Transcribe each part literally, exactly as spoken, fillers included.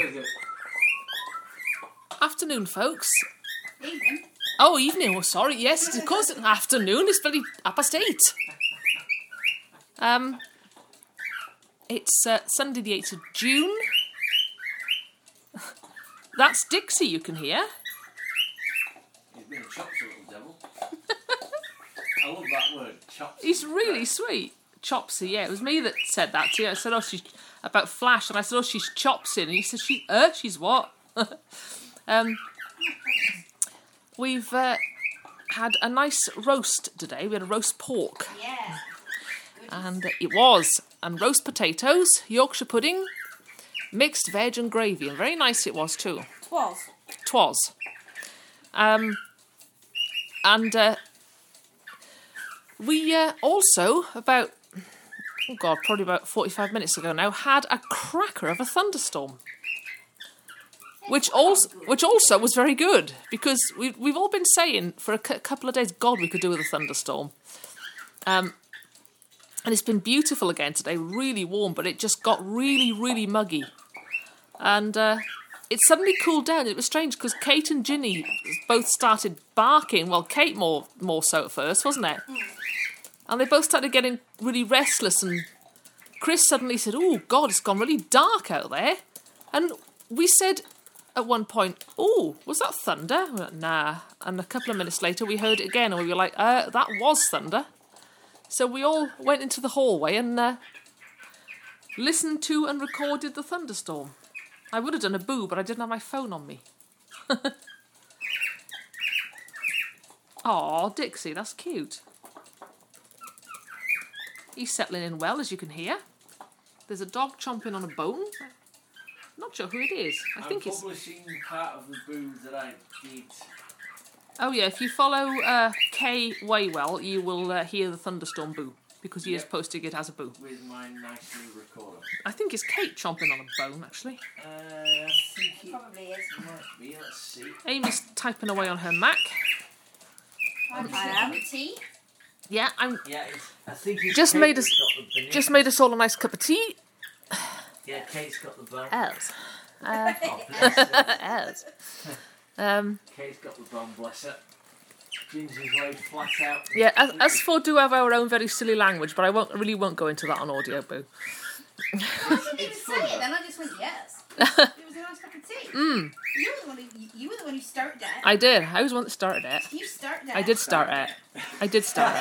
Afternoon, folks. Evening. Oh, evening. Oh, sorry. Yes, of course. Afternoon. It's bloody half past eight. Um, it's uh, Sunday, the eighth of June. That's Dixie. You can hear. He's been a chops, a little devil. I love that word, chops. He's really sweet. Chopsy. Yeah, it was me that said that to you. I said, "Oh, she's about Flash," and I said, "Oh, she's Chopsy," and he said, "She, uh, she's what?" um. We've uh, had a nice roast today. We had a roast pork. Yeah. And uh, it was. And roast potatoes, Yorkshire pudding, mixed veg and gravy. And very nice it was too. Twas. Twas. Um, and uh, we uh, also, about, oh God, probably about forty-five minutes ago now, had a cracker of a thunderstorm. Which also, which also was very good, because we've, we've all been saying for a c- couple of days, God, we could do with a thunderstorm. Um, and it's been beautiful again today, really warm, but it just got really, really muggy. And uh, it suddenly cooled down. It was strange, because Kate and Ginny both started barking. Well, Kate more, more so at first, wasn't it? And they both started getting really restless, and Chris suddenly said, "Oh, God, it's gone really dark out there." And we said at one point, "Oh, was that thunder?" We went, "Nah." And a couple of minutes later, we heard it again, and we were like, uh, that was thunder. So we all went into the hallway and uh, listened to and recorded the thunderstorm. I would have done a boo, but I didn't have my phone on me. Aw, Dixie, that's cute. He's settling in well, as you can hear. There's a dog chomping on a bone. Not sure who it is. I I'm think it's... publishing part of the boo that I did. Oh yeah, if you follow uh, Kay Waywell, you will uh, hear the thunderstorm boo, because he Yep. is posting it as a boo. With my nice new recorder. I think it's Kate chomping on a bone, actually. Uh, I think it Probably is. might be. Let's see. Amy's typing away on her Mac. I am. Tea. Yeah, I'm Yeah, it's, I think it's Just Kate made that's us- got the banana. just made us all a nice cup of tea. Yeah, Kate's got the bone. As. Uh, Oh, bless her. as. Um, Kate's got the bone, bless her. Ginger's laid flat out. yeah, as, as for do have our own very silly language, but I won't really won't go into that on audio, boo. I didn't even It's say fun, it, though. then I just went yes. It was a nice cup of tea. Mm, You were the one who, you were the one who started it. I did. I was the one that started it. You started it. I did start it. I did start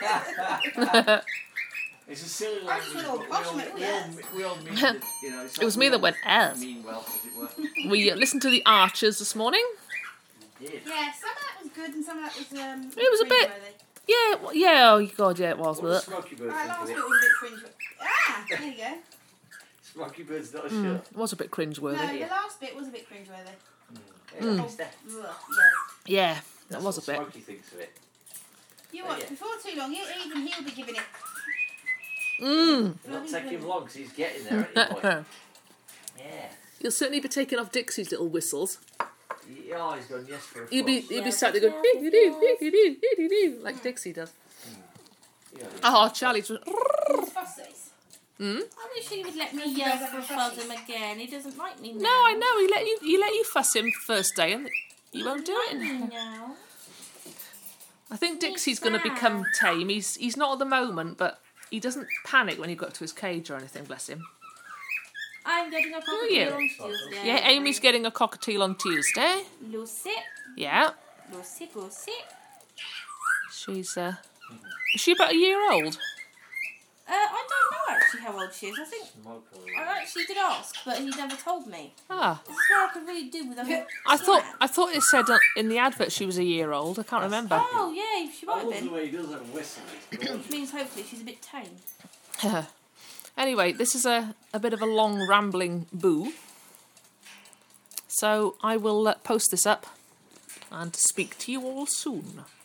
it. It's a silly I just language, went all but we posh all, and went, we all, yes. we all mean it, you know. It's It was not me that we went, all as. mean well, as it were. We uh, listened to the Archers this morning. We did. Yeah, some of that was good and some of that was um. It was a bit- cringeworthy. Yeah, well, yeah, oh God, yeah, it was What with does it. Smoky Bird That think last of bit it? was a bit cringe. Ah, there you go. Smoky Bird's not a Mm, shirt. it was a bit cringeworthy. No, the last bit was a bit cringeworthy. Yeah, Mm. it's that- Ugh, yes. Yeah, that that's was a what bit. Smokey thinks of it. You Oh, watch, yeah. before too long, you, even he'll be giving it. Mm. It'll not take him long because he's getting there, isn't he, boy? Yeah. You'll certainly be taking off Dixie's little whistles. He, oh, he's gone yes for a You'll be, fuss. you'll be Yeah, sat there going, yeah, "Dee, dee, dee, dee, dee, dee, dee, dee," like Dixie does. Yeah, Oh, Charlie's. His fussies. Hmm? I wish he would let me He yell does for have a fuzz fussy. him again. He doesn't like me now. No, I know. He let you. He let you fuss him first day, and you won't do it. No. I think Dixie's going to become tame. He's he's not at the moment, but he doesn't panic when you got to his cage or anything. Bless him. I'm getting a Who are you? cockatiel on Tuesday. Yeah, Amy's getting a cockatiel on Tuesday. Lucy, Yeah, Lucy, Lucy. she's. Uh, is she about a year old? Uh, I don't know actually how old she is. I think Smoke I actually did ask, but he never told me. Ah, This is where I could really do with a I thought I thought it said in the advert she was a year old. I can't remember. Oh yeah, she I might have love the been. way he does that whistle. It's Which means hopefully she's a bit tame. Anyway, this is a, a bit of a long rambling boo. So I will uh, post this up and speak to you all soon.